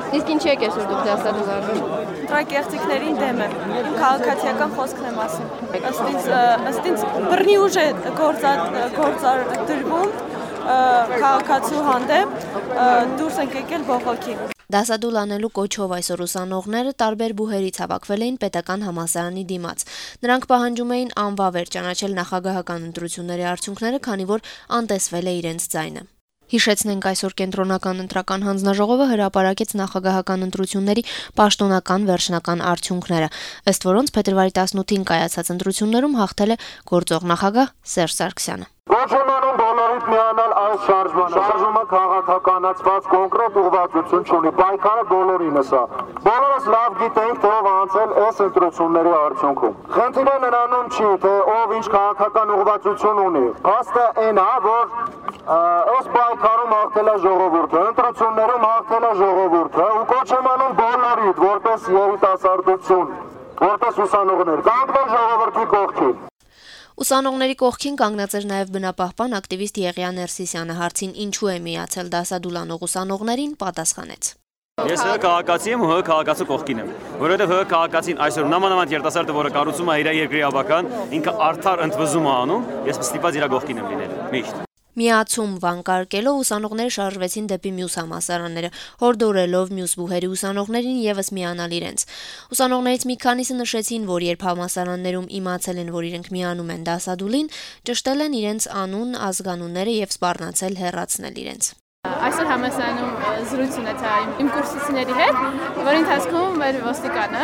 Իսկ ինչի եք այսօր դուք դասադուլանում։ Ընտրակեղծիքներին դեմ եմ, իմ քաղաքացիական խոսքն եմ ասում։ Ըստ ինձ բռնի ուժ է գործադրվում քաղաքացու հանդեպ, դուրս ենք եկել բողոքի։ Դասադուլ անելու կոչով այսօր ուսանողները տարբեր բուհերից հավաքվել էին պետական համալսարանի դիմաց։ Նրանք պահանջում էին անվավեր ճանաչել նախագահական ընտրությունների արդյունքները, քանի որ անտեսվել է իրենց ձայնը։ Հիշեցնենք, այսօր կենտրոնական ընտրական հանձնաժողովը հրապարակեց նախագահական ընտրությունների պաշտոնական վերջնական արդյունքները, ըստ որոնց փետրվարի 18-ին կայացած ընտրություններում հաղթել է գործող նախագահ Սերժ Սարգսյանը։ Ոչինանում բոլորիդ միանալ այս շարժմանը, շարժումը քաղաքականացված կոնկրետ ուղղվածություն չունի, պայքարը բոլորինս է։ Բոլորս լավ գիտենք, թե ով անցել այս ընտրությունների արդյունքում։ Խնդիրը նրանում չի, թե ով ինչ քաղաքական ուղղվածություն ունի։ Փաստը այն է, որ այս պայքարում հաղթել է ժողովուրդը, ընտրություններում հաղթել է ժողովուրդը, ու կոչ եմ անում բոլորիդ, որպես երիտասարդություն, որպես ուսանողներ, կանգնել ժողովրդի կողքին։ Ուսանողների կողքին կանգնած էր նաև բնապահպան ակտիվիստ Եղիա Ներսիսյանը, հարցին ինչու է միացել դասադուլանող ուսանողներին, պատասխանեց։ Ես ՀՀ քաղաքացի եմ ու ՀՀ քաղաքացու կողքին եմ, որովհետև ՀՀ քաղաքացին այսօր նմանավանդ երիտասարդը, որը կառուցում է իր երկրի ավական, ինքը արդար ընդվզում է անում, ես ստիպված իր կողքին եմ լինել, միշտ։ Միացում վանկարկելով ուսանողները շարժվեցին դեպի մյուս համալսարանները, հորդորելով մյուս բուհերի ուսանողներին եւս միանալ իրենց։ Ուսանողներից մի քանիսը նշեցին, որ երբ համալսարաններում իմացել են, որ իրենք միանում են դասադուլին, ճշտել են իրենց անուն, ազգանունները եւ սպառնացել հեռացնել իրենց։ Այսօր համալսարանում զրույց ունեցա իմ կուրսացիների հետ, որի ընթացքում մեր ոստիկանը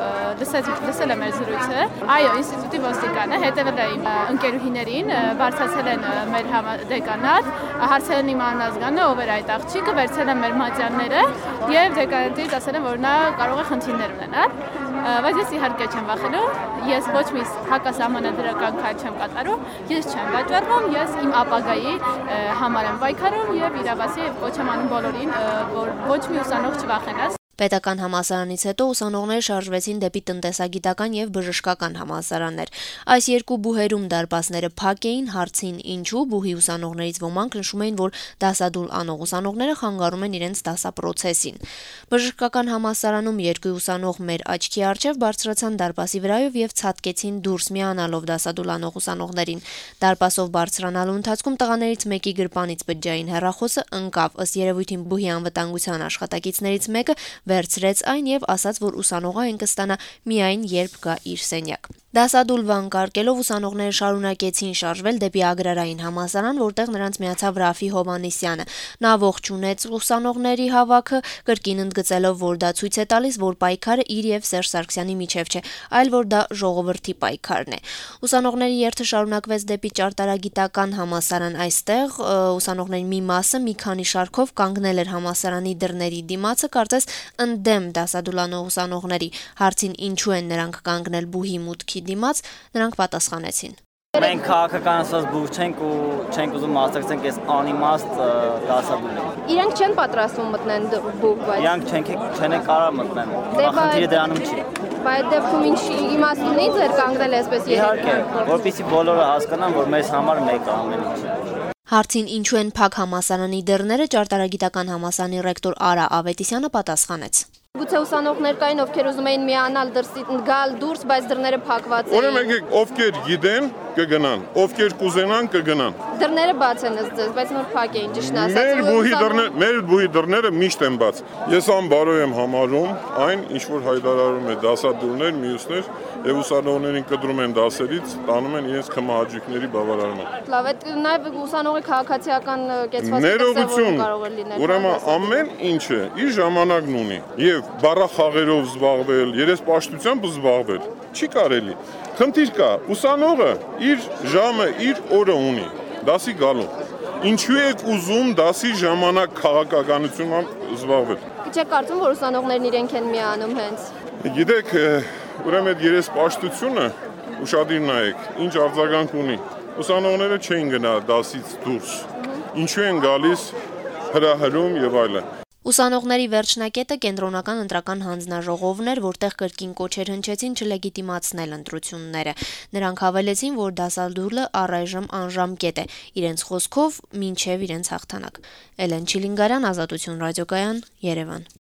լսել է մեր զրույցը։ Այո, ինստիտուտի ոստիկանը հետևել է իմ ընկերուհիներին, բարձրացել են մեր դեկանատ, հարցել են իմ անազգանը, ով էր այդ աղջիկը, վերցել են մեր մատյանները եւ դեկանատից ասել են, որ նա կարող է խնդիրներ ունենալ։ Բայց ես իհարկե չեմ վախենում, ես ոչ մի հակասահմանադրական քայլ չեմ կատարում, ես չեմ վաճառվում, ես իմ ապագայի համար եմ պայքարում եւ իրավասի եւ կոչ եմ անում բոլորին, որ ոչ մի ուսանող չվախենա։ Պետական համալսարանից հետո ուսանողները շարժվեցին դեպի տնտեսագիտական եւ բժշկական համալսարաններ։ Այս երկու բուհերում դարպասները փակ էին, հարցին ինչու բուհի ուսանողներից ոմանք նշում էին, որ դասադուլ անող ուսանողները խանգարում են իրենց դասապրոցեսին։ Բժշկական համալսարանում երկու ուսանող մեր աչքի առջև բարձրացան դարպասի վրայով եւ ցատկեցին դուրս միանալով դասադուլ անող ուսանողներին։ Դարպասով բարձրանալու ընթացքում տղաներից մեկի գրպանից բջջային հեռախոսը ընկավ, ըստ երևույթին բուհի անվտանգության աշխատակիցներից մեկը վերցրեց այն եւ ասաց, որ ուսանողը այն կստանա միայն երբ գա իր սենյակ։ Դասադուլ վանկարկելով ուսանողները շարունակեցին շարժվել դեպի Ագրարային համալսարան, որտեղ նրանց միացավ Ռաֆի Հովհաննիսյանը։ Նա ողջունեց ուսանողների հավաքը, կրկին ընդգծելով, որ դա ցույց է տալիս, որ պայքարը իր եւ Սերժ Սարգսյանի միջև չէ, այլ որ դա ժողովրդի պայքարն է։ Ուսանողների երթը շարունակվեց դեպի ճարտարագիտական համալսարան, այստեղ ուսանողների մի մասը մի քանի շարքով կանգնել էր համալսարանի դռների դիմացը, կարծես ընդդեմ դասադուլանող ուսանողների։ Հարցին ինչու են նրանք կանգնել բուհի մուտքի դիմաց, նրանք պատասխանեցին։ Մենք քաղաքականացված բուհ չենք ու չենք ուզում մասնակցենք այս անիմաստ դասադուլին։ Իրենք չեն պատրաստվում մտնեն բուհ, բայց Իրանք չեն կարող մտնեն։ Խնդիրը դրանում չի։ Բայց դեպքում ինչ իմաստ ունի ձեր կանգնել այսպես Իհարկե, որպեսզի բոլորը հասկանան, որ մեզ համար մեկ է ամեն ինչ։ Հարցին ինչու են փակ համալսարանի դռները, ճարտարագիտական համալսարանի ռեկտոր Արա Ավետիսյանը պատասխանեց։ Գուցե ուսանողներ կային, ովքեր ուզում էին միանալ գալ դուրս, բայց դռները փակված էին։ Ուրեմն ովքեր գիտեն, կգնան, ովքեր կուզենան, կգնան։ Դռները բաց են ըստ ձեզ, բայց նոր փակ էին, ճիշտն ասած։ Մեր բուհի դռները միշտ են բաց։ Ես անբարո եմ համարում այն, ինչ որ հայտարարում է դասադուլներ, մյուսներ եւ ուսանողներին կտրում են դասերից, տանում են իրենց քմահաճույքների բավարարման։ Լավ, այդ նաեւ ուսանողի քաղաքացիական կեցվածքը ներողություն։ Ուրեմն ամեն ինչը իր ժամանակն ունի եւ բառախաղերով զբաղվել, երեսպաշտությամբ զբաղվել չի կարելի։ Խնդիր կա, ուսանողը իր ժամը, իր օրը ունի, դասի գալու։ Ինչու եք ուզում դասի ժամանակ քաղաքականությամբ զբաղվել։ Չեք կարծում, որ ուսանողներն իրենք են միանում հենց։ Գիտեք, ուրեմն այդ երեսպաշտությունը ուշադիր նայեք, ինչ արձագանք ունի։ Ուսանողները չեն գնա դասից դուրս։ Ինչու են գալիս հրահրում եւ այլն։ Ուսանողների վերջնակետը կենտրոնական ընտրական հանձնաժողովն էր, որտեղ կրկին կոչեր հնչեցին չլեգիտիմացնել ընտրությունները։ Նրանք հավելեցին, որ դասադուլը առայժմ անժամկետ է, իրենց խոսքով մինչև իրենց հաղթանակ։ Էլեն Չիլինգարյան, Ազատություն ռադիոկայան, Երևան։